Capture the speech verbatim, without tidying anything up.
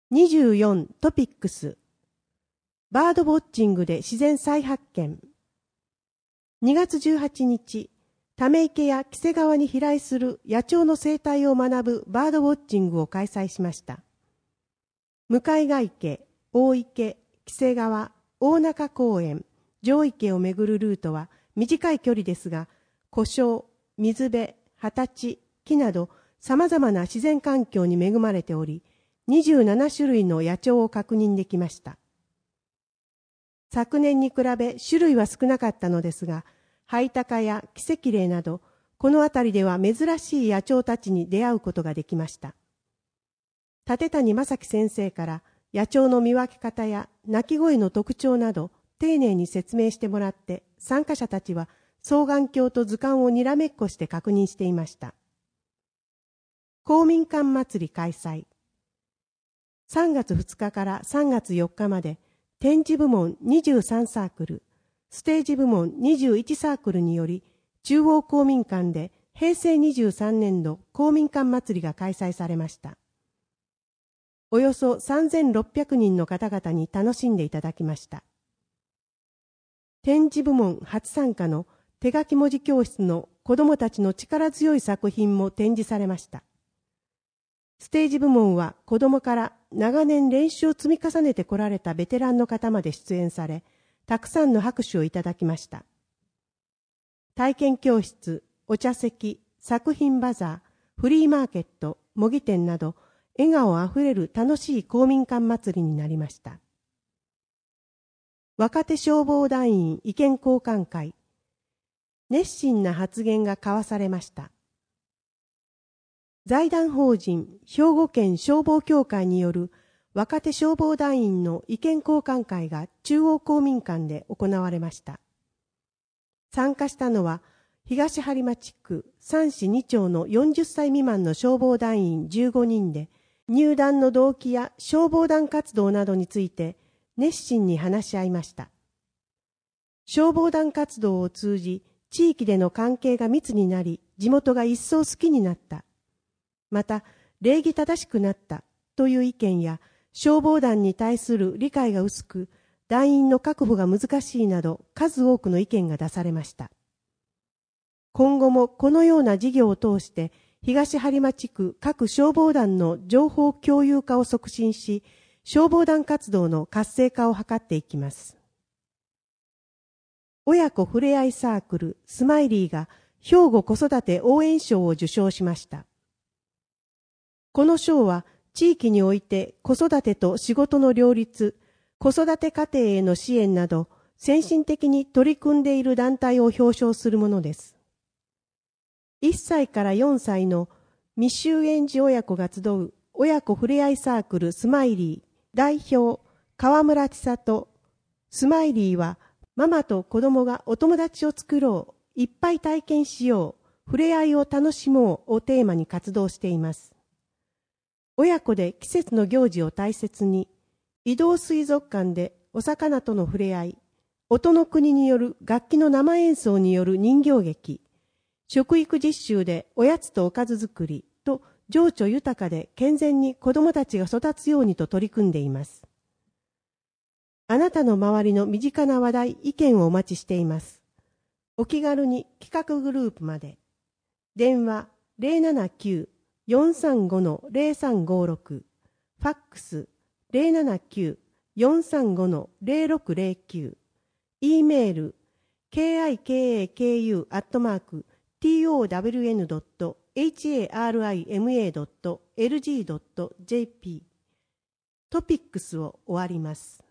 にじゅうよんトピックス。バードウォッチングで自然再発見。にがつじゅうはちにち、ため池や黄瀬川に飛来する野鳥の生態を学ぶバードウォッチングを開催しました。向ヶ池、大池、黄瀬川、大中公園、上池をめぐるルートは短い距離ですが、湖沼、水辺、畑地、木など様々な自然環境に恵まれており、にじゅうななしゅるいの野鳥を確認できました。昨年に比べ種類は少なかったのですが、ハイタカやキセキレイなど、この辺りでは珍しい野鳥たちに出会うことができました。立谷正樹先生から野鳥の見分け方や鳴き声の特徴など丁寧に説明してもらって、参加者たちは双眼鏡と図鑑をにらめっこして確認していました。公民館祭り開催。さんがつふつかからさんがつよっかまで、展示部門にじゅうさんサークル、ステージ部門にじゅういちサークルにより、中央公民館でへいせいにじゅうさんねんど公民館祭りが開催されました。およそさんぜんろっぴゃくにんの方々に楽しんでいただきました。展示部門初参加の手書き文字教室の子どもたちの力強い作品も展示されました。ステージ部門は子どもから長年練習を積み重ねてこられたベテランの方まで出演され、たくさんの拍手をいただきました。体験教室、お茶席、作品バザー、フリーマーケット、模擬店など、笑顔あふれる楽しい公民館祭りになりました。若手消防団員意見交換会。熱心な発言が交わされました。財団法人兵庫県消防協会による若手消防団員の意見交換会が中央公民館で行われました。参加したのは東播磨地区三市二町のよんじゅっさい未満の消防団員じゅうごにんで、入団の動機や消防団活動などについて熱心に話し合いました。消防団活動を通じ、地域での関係が密になり、地元が一層好きになった。また、礼儀正しくなったという意見や、消防団に対する理解が薄く、団員の確保が難しいなど、数多くの意見が出されました。今後もこのような事業を通して、東播磨地区各消防団の情報共有化を促進し、消防団活動の活性化を図っていきます。親子ふれあいサークルスマイリーが兵庫子育て応援賞を受賞しました。この賞は地域において子育てと仕事の両立、子育て家庭への支援など先進的に取り組んでいる団体を表彰するものです。いっさいからよんさいの未就園児親子が集う親子ふれあいサークルスマイリー代表川村千里。スマイリーはママと子供がお友達を作ろう、いっぱい体験しよう、ふれあいを楽しもうをテーマに活動しています。親子で季節の行事を大切に、移動水族館でお魚とのふれあい、音の国による楽器の生演奏による人形劇、食育実習でおやつとおかず作りと情緒豊かで健全に子どもたちが育つようにと取り組んでいます。あなたの周りの身近な話題、意見をお待ちしています。お気軽に企画グループまで。電話 ゼロななきゅう よんさんご ゼロさんごろく、ファックス ゼロななきゅう よんさんご ゼロろくゼロきゅう、e メール キク アットマーク トワン ドット harima ドット エルジー ドット ジェーピー トピックスを終わります。